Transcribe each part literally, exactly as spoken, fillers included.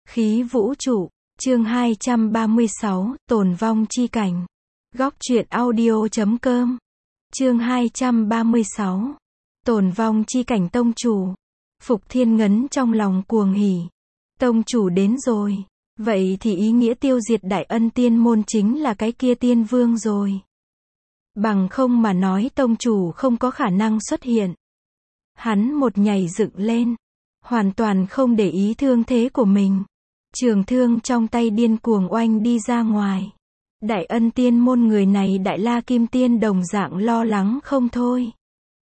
Khí vũ trụ, chương hai trăm ba mươi sáu, tồn vong chi cảnh. Góc truyện audio chấm com. Chương hai trăm ba mươi sáu. Tồn vong chi cảnh tông chủ. Phục Thiên Ngấn trong lòng cuồng hỉ. Tông chủ đến rồi. Vậy thì ý nghĩa tiêu diệt Đại Ân Tiên môn chính là cái kia tiên vương rồi. Bằng không mà nói tông chủ không có khả năng xuất hiện. Hắn một nhảy dựng lên. Hoàn toàn không để ý thương thế của mình. Trường thương trong tay điên cuồng oanh đi ra ngoài. Đại Ân Tiên môn người này Đại La Kim Tiên đồng dạng lo lắng không thôi.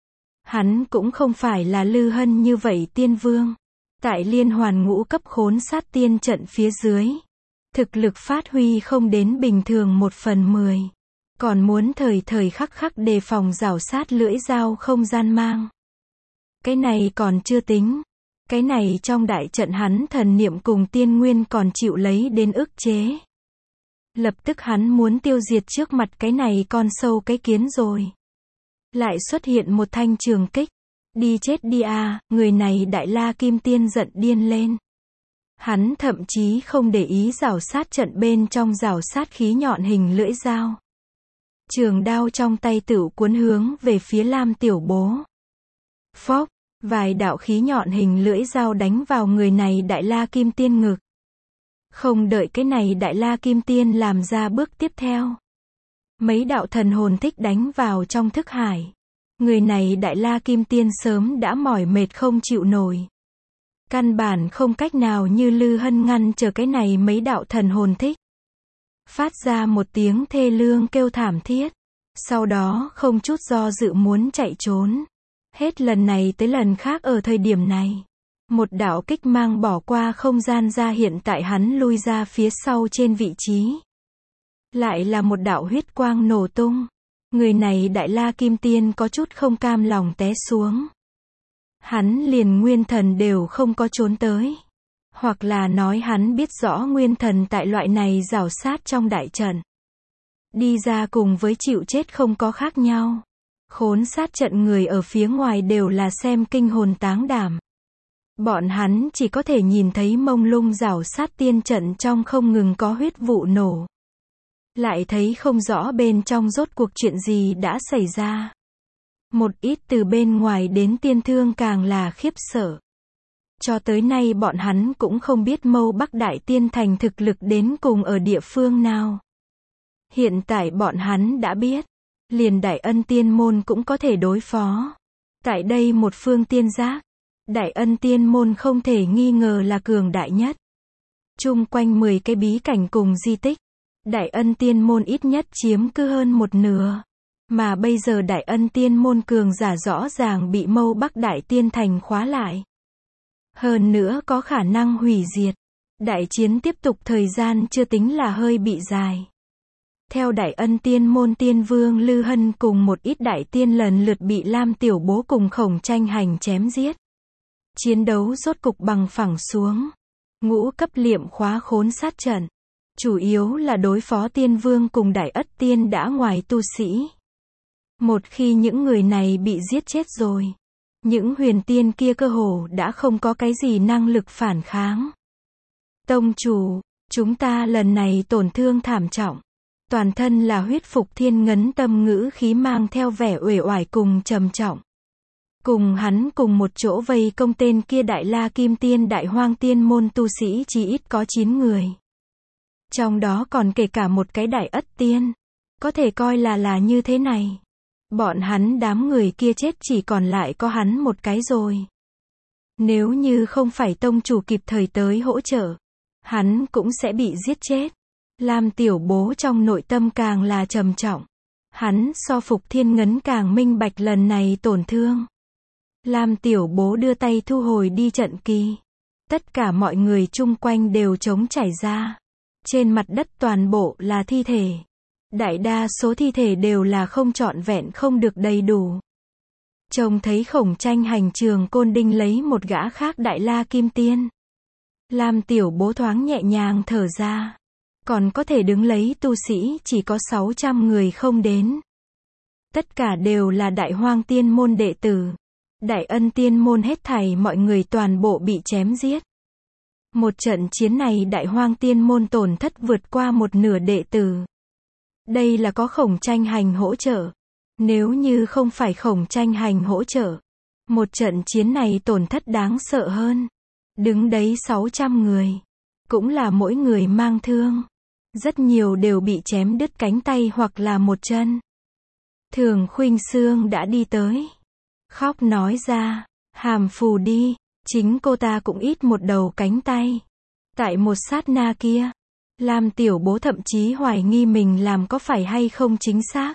Hắn cũng không phải là Lư Hân như vậy tiên vương. Tại liên hoàn ngũ cấp khốn sát tiên trận phía dưới. Thực lực phát huy không đến bình thường một phần mười. Còn muốn thời thời khắc khắc đề phòng rảo sát lưỡi dao không gian mang. Cái này còn chưa tính. Cái này trong đại trận hắn thần niệm cùng tiên nguyên còn chịu lấy đến ức chế. Lập tức hắn muốn tiêu diệt trước mặt cái này con sâu cái kiến rồi. Lại xuất hiện một thanh trường kích. Đi chết đi à, người này Đại La Kim Tiên giận điên lên. Hắn thậm chí không để ý rảo sát trận bên trong rảo sát khí nhọn hình lưỡi dao. Trường đao trong tay tựu cuốn hướng về phía Lam Tiểu Bố. Phốc, vài đạo khí nhọn hình lưỡi dao đánh vào người này Đại La Kim Tiên ngực. Không đợi cái này Đại La Kim Tiên làm ra bước tiếp theo. Mấy đạo thần hồn thích đánh vào trong thức hải. Người này Đại La Kim Tiên sớm đã mỏi mệt không chịu nổi. Căn bản không cách nào như Lư Hân ngăn chờ cái này mấy đạo thần hồn thích. Phát ra một tiếng thê lương kêu thảm thiết. Sau đó không chút do dự muốn chạy trốn. Hết lần này tới lần khác ở thời điểm này. Một đạo kích mang bỏ qua không gian ra hiện tại hắn lui ra phía sau trên vị trí. Lại là một đạo huyết quang nổ tung. Người này Đại La Kim Tiên có chút không cam lòng té xuống. Hắn liền nguyên thần đều không có trốn tới. Hoặc là nói hắn biết rõ nguyên thần tại loại này rảo sát trong đại trận. Đi ra cùng với chịu chết không có khác nhau. Khốn sát trận người ở phía ngoài đều là xem kinh hồn táng đảm. Bọn hắn chỉ có thể nhìn thấy mông lung rảo sát tiên trận trong không ngừng có huyết vụ nổ. Lại thấy không rõ bên trong rốt cuộc chuyện gì đã xảy ra. Một ít từ bên ngoài đến tiên thương càng là khiếp sợ. Cho tới nay bọn hắn cũng không biết Mâu Bắc Đại Tiên Thành thực lực đến cùng ở địa phương nào. Hiện tại bọn hắn đã biết. Liền Đại Ân Tiên môn cũng có thể đối phó. Tại đây một phương tiên giác. Đại Ân Tiên môn không thể nghi ngờ là cường đại nhất. Chung quanh mười cái bí cảnh cùng di tích. Đại Ân Tiên môn ít nhất chiếm cứ hơn một nửa. Mà bây giờ Đại Ân Tiên môn cường giả rõ ràng bị Mâu Bắc Đại Tiên Thành khóa lại. Hơn nữa có khả năng hủy diệt. Đại chiến tiếp tục thời gian chưa tính là hơi bị dài. Theo Đại Ân Tiên môn tiên vương Lư Hân cùng một ít đại tiên lần lượt bị Lam Tiểu Bố cùng Khổng Tranh hành chém giết. Chiến đấu rốt cục bằng phẳng xuống. Ngũ cấp liệm khóa khốn sát trận. Chủ yếu là đối phó tiên vương cùng Đại Ất Tiên đã ngoài tu sĩ. Một khi những người này bị giết chết rồi. Những huyền tiên kia cơ hồ đã không có cái gì năng lực phản kháng. Tông chủ, chúng ta lần này tổn thương thảm trọng. Toàn thân là huyết Phục Thiên Ngấn tâm ngữ khí mang theo vẻ uể oải cùng trầm trọng. Cùng hắn cùng một chỗ vây công tên kia Đại La Kim Tiên Đại Hoang Tiên môn tu sĩ chỉ ít có chín người. Trong đó còn kể cả một cái Đại Ất Tiên. Có thể coi là là như thế này. Bọn hắn đám người kia chết chỉ còn lại có hắn một cái rồi. Nếu như không phải tông chủ kịp thời tới hỗ trợ, hắn cũng sẽ bị giết chết. Lam Tiểu Bố trong nội tâm càng là trầm trọng. Hắn so Phục Thiên Ngấn càng minh bạch lần này tổn thương. Lam Tiểu Bố đưa tay thu hồi đi trận kỳ. Tất cả mọi người chung quanh đều trống trải ra. Trên mặt đất toàn bộ là thi thể. Đại đa số thi thể đều là không trọn vẹn không được đầy đủ. Trông thấy Khổng Tranh hành trường côn đinh lấy một gã khác Đại La Kim Tiên. Lam Tiểu Bố thoáng nhẹ nhàng thở ra. Còn có thể đứng lấy tu sĩ chỉ có sáu trăm người không đến. Tất cả đều là Đại Hoang Tiên môn đệ tử. Đại Ân Tiên môn hết thảy mọi người toàn bộ bị chém giết. Một trận chiến này Đại Hoang Tiên Môn tổn thất vượt qua một nửa đệ tử. Đây là có Khổng Tranh Hành hỗ trợ. Nếu như không phải Khổng Tranh Hành hỗ trợ, một trận chiến này tổn thất đáng sợ hơn. Đứng đấy sáu trăm người. Cũng là mỗi người mang thương. Rất nhiều đều bị chém đứt cánh tay hoặc là một chân. Thường Khuynh Sương đã đi tới. Khóc nói ra, Hàm Phù đi, chính cô ta cũng ít một đầu cánh tay. Tại một sát na kia, Lam Tiểu Bố thậm chí hoài nghi mình làm có phải hay không chính xác.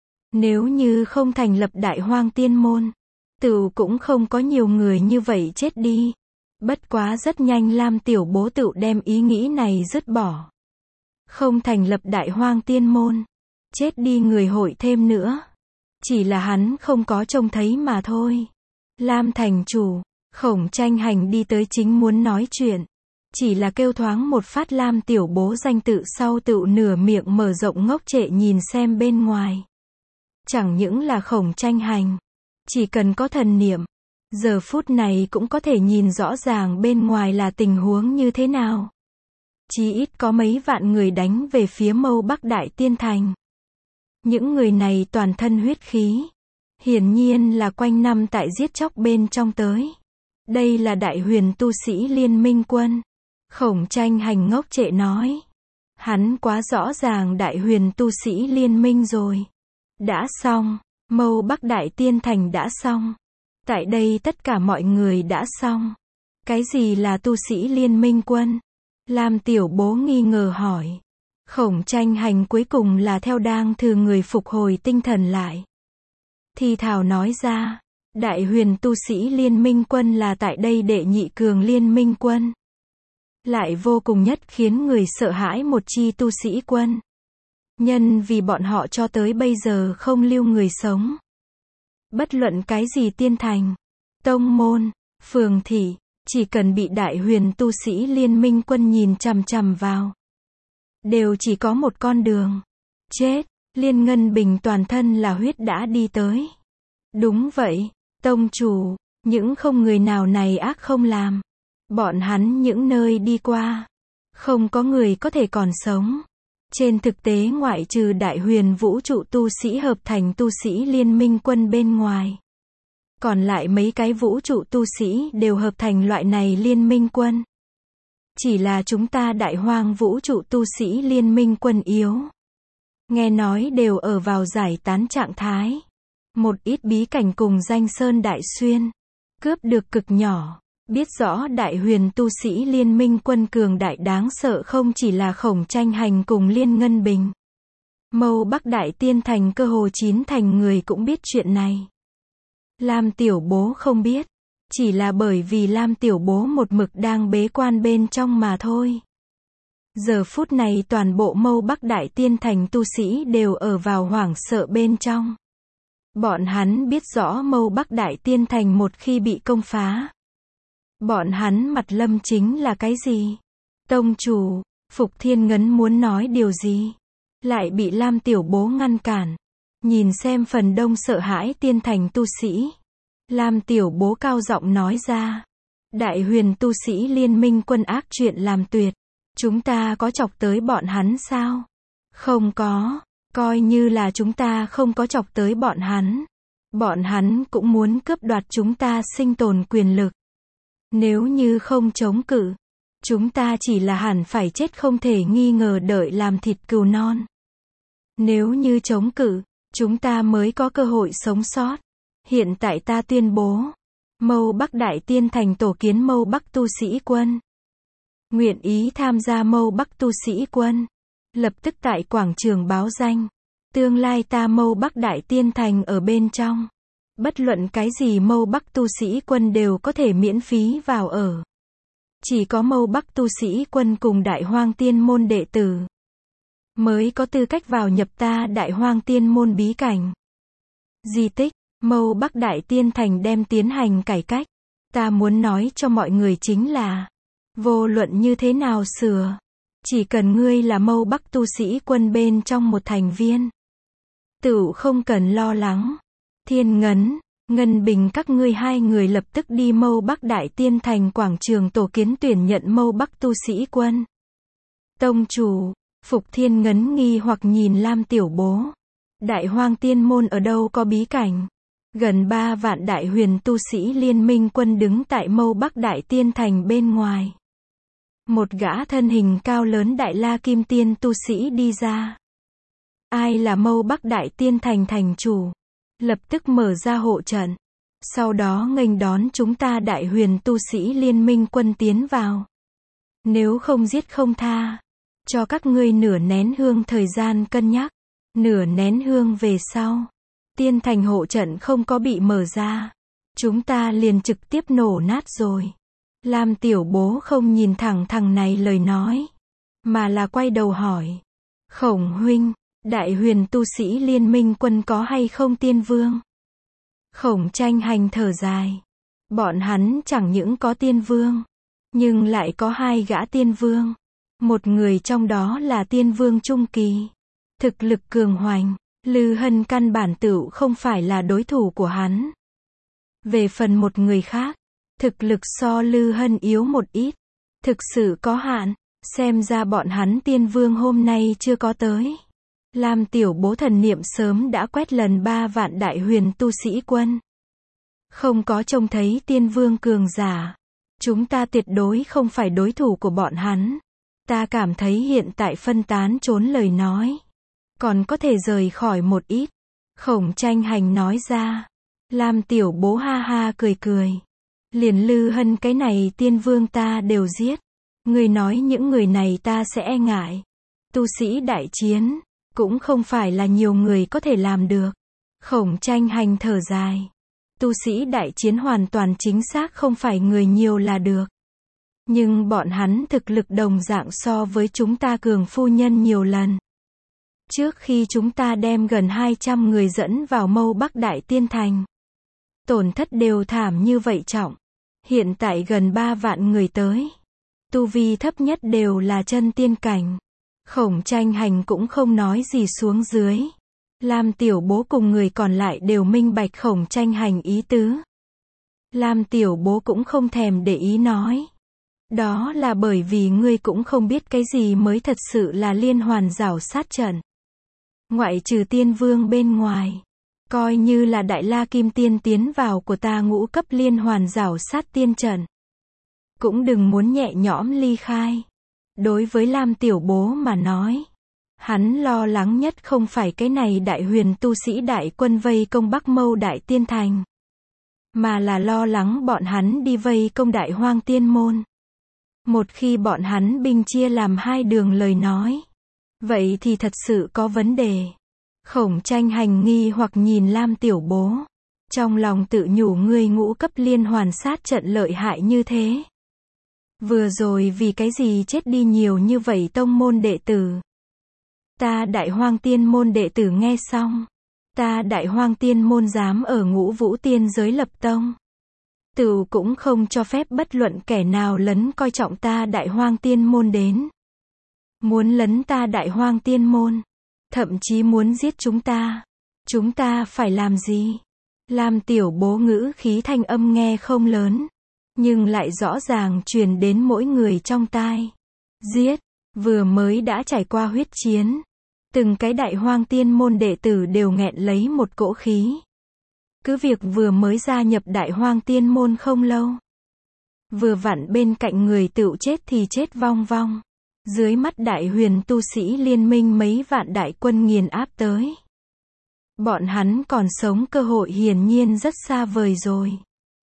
Nếu như không thành lập Đại Hoang Tiên Môn, tự cũng không có nhiều người như vậy chết đi. Bất quá rất nhanh Lam Tiểu Bố tự đem ý nghĩ này dứt bỏ. Không thành lập Đại Hoang Tiên Môn, chết đi người hội thêm nữa. Chỉ là hắn không có trông thấy mà thôi. Lam thành chủ, Khổng Tranh Hành đi tới chính muốn nói chuyện. Chỉ là kêu thoáng một phát Lam Tiểu Bố danh tự sau tự nửa miệng mở rộng ngốc trệ nhìn xem bên ngoài. Chẳng những là Khổng Tranh Hành, chỉ cần có thần niệm, giờ phút này cũng có thể nhìn rõ ràng bên ngoài là tình huống như thế nào. Chí ít có mấy vạn người đánh về phía Mâu Bắc Đại Tiên Thành. Những người này toàn thân huyết khí. Hiển nhiên là quanh năm tại giết chóc bên trong tới. Đây là Đại Huyền tu sĩ Liên Minh quân. Khổng Tranh Hành ngốc trệ nói. Hắn quá rõ ràng Đại Huyền tu sĩ Liên Minh rồi. Đã xong. Mâu Bắc Đại Tiên Thành đã xong. Tại đây tất cả mọi người đã xong. Cái gì là tu sĩ Liên Minh quân? Lam Tiểu Bố nghi ngờ hỏi. Khổng Tranh Hành cuối cùng là theo đang thừa người phục hồi tinh thần lại. Thì thảo nói ra, Đại Huyền tu sĩ Liên Minh quân là tại đây đệ nhị cường Liên Minh quân. Lại vô cùng nhất khiến người sợ hãi một chi tu sĩ quân. Nhân vì bọn họ cho tới bây giờ không lưu người sống. Bất luận cái gì tiên thành, tông môn, phường thị, chỉ cần bị Đại Huyền tu sĩ Liên Minh quân nhìn chằm chằm vào, đều chỉ có một con đường. Chết. Liên Ngân Bình toàn thân là huyết đã đi tới. Đúng vậy, tông chủ, những không người nào này ác không làm. Bọn hắn những nơi đi qua, không có người có thể còn sống. Trên thực tế ngoại trừ Đại Huyền vũ trụ tu sĩ hợp thành tu sĩ Liên Minh quân bên ngoài, còn lại mấy cái vũ trụ tu sĩ đều hợp thành loại này Liên Minh quân. Chỉ là chúng ta Đại Hoang vũ trụ tu sĩ Liên Minh quân yếu. Nghe nói đều ở vào giải tán trạng thái. Một ít bí cảnh cùng danh sơn đại xuyên. Cướp được cực nhỏ. Biết rõ Đại Huyền tu sĩ Liên Minh quân cường đại đáng sợ không chỉ là Khổng Tranh Hành cùng Liên Ngân Bình. Mâu Bắc Đại Tiên Thành cơ hồ chín thành người cũng biết chuyện này. Lam Tiểu Bố không biết. Chỉ là bởi vì Lam Tiểu Bố một mực đang bế quan bên trong mà thôi. Giờ phút này toàn bộ Mâu Bắc Đại Tiên Thành tu sĩ đều ở vào hoảng sợ bên trong. Bọn hắn biết rõ Mâu Bắc Đại Tiên Thành một khi bị công phá, bọn hắn mặt lâm chính là cái gì? Tông chủ, Phục Thiên Ngấn muốn nói điều gì? Lại bị Lam Tiểu Bố ngăn cản. Nhìn xem phần đông sợ hãi tiên thành tu sĩ. Lam Tiểu Bố cao giọng nói ra. Đại Huyền tu sĩ Liên Minh quân ác chuyện làm tuyệt. Chúng ta có chọc tới bọn hắn sao? Không có. Coi như là chúng ta không có chọc tới bọn hắn. Bọn hắn cũng muốn cướp đoạt chúng ta sinh tồn quyền lực. Nếu như không chống cự, chúng ta chỉ là hẳn phải chết không thể nghi ngờ đợi làm thịt cừu non. Nếu như chống cự, chúng ta mới có cơ hội sống sót. Hiện tại ta tuyên bố, Mâu Bắc Đại Tiên Thành tổ kiến Mâu Bắc tu sĩ quân. Nguyện ý tham gia Mâu Bắc tu sĩ quân. Lập tức tại quảng trường báo danh. Tương lai ta Mâu Bắc Đại Tiên Thành ở bên trong. Bất luận cái gì Mâu Bắc tu sĩ quân đều có thể miễn phí vào ở. Chỉ có Mâu Bắc tu sĩ quân cùng Đại Hoang Tiên môn đệ tử mới có tư cách vào nhập ta Đại Hoang Tiên môn bí cảnh. Di tích, Mâu Bắc Đại Tiên Thành đem tiến hành cải cách. Ta muốn nói cho mọi người chính là, vô luận như thế nào sửa, chỉ cần ngươi là Mâu Bắc tu sĩ quân bên trong một thành viên, tự không cần lo lắng. Thiên Ngấn, Ngân Bình các ngươi hai người lập tức đi Mâu Bắc Đại Tiên Thành quảng trường tổ kiến tuyển nhận Mâu Bắc tu sĩ quân. Tông chủ, Phục Thiên ngấn nghi hoặc nhìn Lam Tiểu Bố. Đại Hoang Tiên Môn ở đâu có bí cảnh? Gần ba vạn đại huyền tu sĩ liên minh quân đứng tại Mâu Bắc Đại Tiên Thành bên ngoài. Một gã thân hình cao lớn Đại La Kim Tiên tu sĩ đi ra. Ai là Mâu Bắc Đại Tiên Thành thành chủ? Lập tức mở ra hộ trận. Sau đó nghênh đón chúng ta đại huyền tu sĩ liên minh quân tiến vào. Nếu không giết không tha. Cho các ngươi nửa nén hương thời gian cân nhắc. Nửa nén hương về sau. Tiên thành hộ trận không có bị mở ra. Chúng ta liền trực tiếp nổ nát rồi. Lam Tiểu Bố không nhìn thẳng thằng này lời nói. Mà là quay đầu hỏi. Khổng huynh, đại huyền tu sĩ liên minh quân có hay không tiên vương? Khổng Tranh Hành thở dài. Bọn hắn chẳng những có tiên vương. Nhưng lại có hai gã tiên vương. Một người trong đó là tiên vương trung kỳ. Thực lực cường hoành. Lư Hân căn bản tựu không phải là đối thủ của hắn. Về phần một người khác, thực lực so Lư Hân yếu một ít. Thực sự có hạn, xem ra bọn hắn tiên vương hôm nay chưa có tới. Lam Tiểu Bố thần niệm sớm đã quét lần ba vạn đại huyền tu sĩ quân. Không có trông thấy tiên vương cường giả. Chúng ta tuyệt đối không phải đối thủ của bọn hắn. Ta cảm thấy hiện tại phân tán trốn lời nói. Còn có thể rời khỏi một ít. Khổng Tranh Hành nói ra. Lam Tiểu Bố ha ha cười cười. Liền Lư Hân cái này tiên vương ta đều giết. Người nói những người này ta sẽ e ngại. Tu sĩ đại chiến. Cũng không phải là nhiều người có thể làm được. Khổng Tranh Hành thở dài. Tu sĩ đại chiến hoàn toàn chính xác không phải người nhiều là được. Nhưng bọn hắn thực lực đồng dạng so với chúng ta cường phu nhân nhiều lần. Trước khi chúng ta đem gần hai trăm người dẫn vào Mâu Bắc Đại Tiên Thành. Tổn thất đều thảm như vậy trọng. Hiện tại gần ba vạn người tới. Tu vi thấp nhất đều là chân tiên cảnh. Khổng Tranh Hành cũng không nói gì xuống dưới. Lam Tiểu Bố cùng người còn lại đều minh bạch Khổng Tranh Hành ý tứ. Lam Tiểu Bố cũng không thèm để ý nói. Đó là bởi vì ngươi cũng không biết cái gì mới thật sự là liên hoàn rảo sát trận. Ngoại trừ tiên vương bên ngoài. Coi như là Đại La Kim Tiên tiến vào của ta ngũ cấp liên hoàn rảo sát tiên trận. Cũng đừng muốn nhẹ nhõm ly khai. Đối với Lam Tiểu Bố mà nói. Hắn lo lắng nhất không phải cái này đại huyền tu sĩ đại quân vây công Bắc Mâu Đại Tiên Thành. Mà là lo lắng bọn hắn đi vây công Đại Hoang Tiên Môn. Một khi bọn hắn binh chia làm hai đường lời nói. Vậy thì thật sự có vấn đề. Khổng Tranh Hành nghi hoặc nhìn Lam Tiểu Bố. Trong lòng tự nhủ ngươi ngũ cấp liên hoàn sát trận lợi hại như thế. Vừa rồi vì cái gì chết đi nhiều như vậy tông môn đệ tử. Ta Đại Hoang Tiên Môn đệ tử nghe xong. Ta Đại Hoang Tiên Môn dám ở Ngũ Vũ Tiên giới lập tông. Tự cũng không cho phép bất luận kẻ nào lấn coi trọng ta Đại Hoang Tiên Môn đến. Muốn lấn ta Đại Hoang Tiên Môn. Thậm chí muốn giết chúng ta. Chúng ta phải làm gì? Lam Tiểu Bố ngữ khí thanh âm nghe không lớn. Nhưng lại rõ ràng truyền đến mỗi người trong tai. Giết. Vừa mới đã trải qua huyết chiến. Từng cái Đại Hoang Tiên Môn đệ tử đều nghẹn lấy một cỗ khí. Cứ việc vừa mới gia nhập Đại Hoang Tiên Môn không lâu. Vừa vặn bên cạnh người tựu chết thì chết vong vong. Dưới mắt đại huyền tu sĩ liên minh mấy vạn đại quân nghiền áp tới. Bọn hắn còn sống cơ hội hiển nhiên rất xa vời rồi.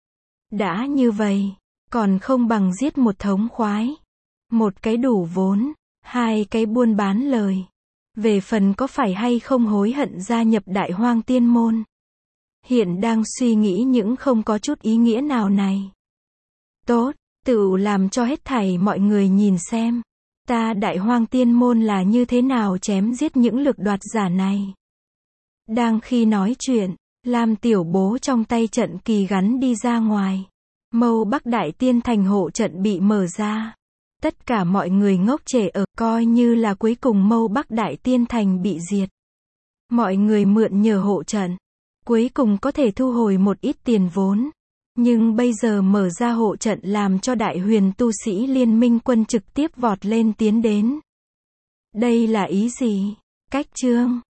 Đã như vậy, còn không bằng giết một thống khoái. Một cái đủ vốn, hai cái buôn bán lời. Về phần có phải hay không hối hận gia nhập Đại Hoang Tiên Môn. Hiện đang suy nghĩ những không có chút ý nghĩa nào này. Tốt, tự làm cho hết thảy mọi người nhìn xem. Ta Đại Hoang Tiên Môn là như thế nào chém giết những lược đoạt giả này. Đang khi nói chuyện, Lam Tiểu Bố trong tay trận kỳ gắn đi ra ngoài. Mâu Bắc Đại Tiên Thành hộ trận bị mở ra. Tất cả mọi người ngốc trệ ở, coi như là cuối cùng Mâu Bắc Đại Tiên Thành bị diệt. Mọi người mượn nhờ hộ trận. cuối cùng có thể thu hồi một ít tiền vốn. Nhưng bây giờ mở ra hộ trận làm cho đại huyền tu sĩ liên minh quân trực tiếp vọt lên tiến đến. Đây là ý gì? Cách chương